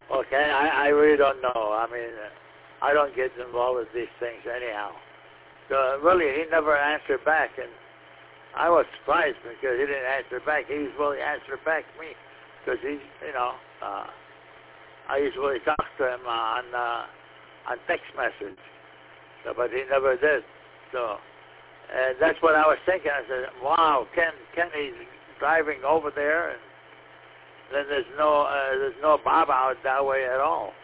Okay, I really don't know. I mean, I don't get involved with these things anyhow. So really, he never answered back, and I was surprised because he didn't answer back. He usually answered back to me because he, I usually talk to him on text message, so, but he never did. So that's what I was thinking. I said, wow, Kenny's driving over there, and then there's no Bob out that way at all.